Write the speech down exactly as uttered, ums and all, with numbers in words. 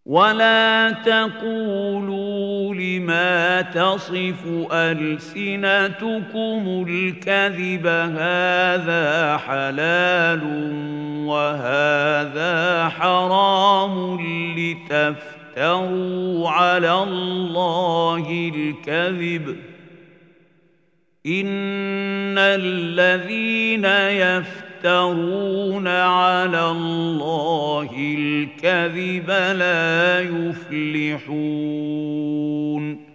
ولا تقولوا لما تصف ألسنتكم الكذب هذا حلال وهذا حرام لتفتروا على الله الكذب إن الذين يفترون على الله الكذب لا يفلحون